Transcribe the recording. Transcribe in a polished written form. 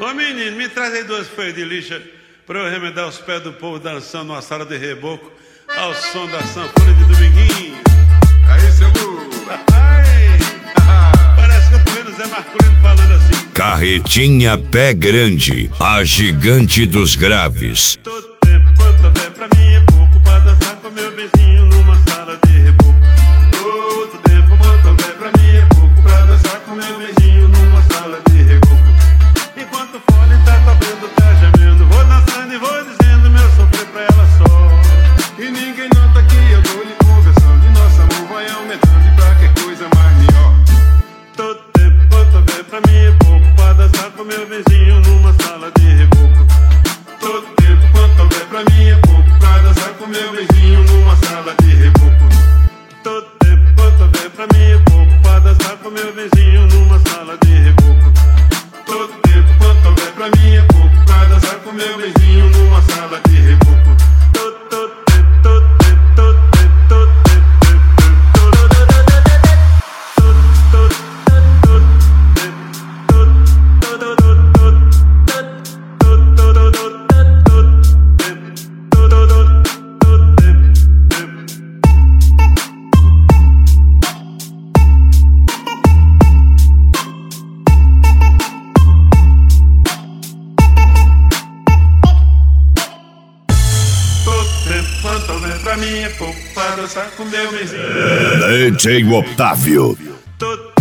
Ô menino, me traz aí 2 folhas de lixa pra eu remendar os pés do povo dançando numa sala de reboco ao som da sanfona de Dominguinho. Aí, seu Lu. Parece que eu tô vendo Zé Marculino falando assim. Carretinha Pé Grande, a gigante dos graves. Todo tempo quanto houver pra mim é pouco pra dançar com meu vizinho numa sala de reboco. Todo tempo quanto houver pra mim é pouco pra dançar com meu vizinho numa sala de reboco. Enquanto o fone tá tocando, tá gemendo, vou dançando e vou dizendo meu sofrer pra ela só. E ninguém nota que eu tô lhe conversando, e nosso amor vai aumentando e pra que coisa mais melhor. Todo tempo quanto houver pra mim é pouco pra dançar com meu vizinho numa sala de reboco. Todo tempo quanto houver pra mim é pouco pra dançar com meu vizinho numa sala de reboco. Todo tempo quanto houver pra mim é pouco pra dançar com meu vizinho numa sala de reboco. Todo tempo quanto houver pra mim é pouco pra dançar com meu vizinho numa sala de reboco. Quanto houver pra mim é pouco pra dançar com meu vizinho. DJ Otávio. Todo